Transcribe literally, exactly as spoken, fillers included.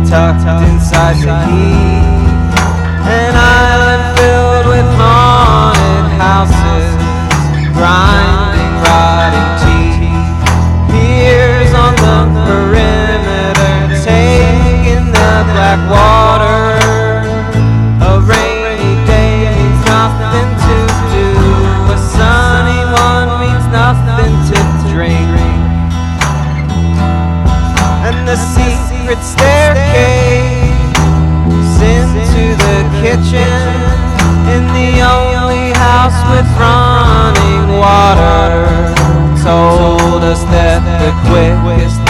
tucked inside the heat. An island filled with haunted houses, grinding, rotting teeth. Piers on the perimeter, taking the black water. A rainy day means nothing to do. A sunny one means nothing to drink. And the secret staircase into the kitchen, in the only house with running water, told us that the quickest